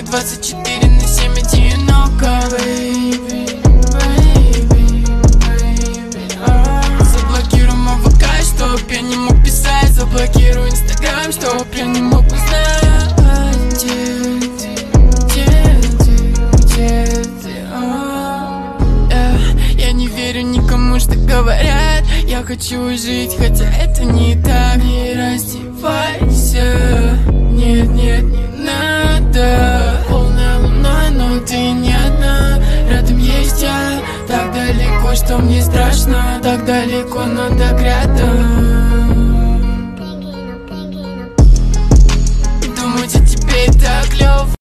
мне 24/7 одиноко, baby, baby, baby. Заблокируй мой ВК, чтоб я не мог писать. Заблокируй Инстаграм, чтоб я не мог узнать, где ты. Я не верю никому, что говорят. Я хочу жить, хотя это не так. Не раздевайся, нет, нет, не надо. Полная луна, но ты не одна. Рядом есть я, так далеко, что мне страшно. Так далеко, но так рядом. Думать о тебе так клёво.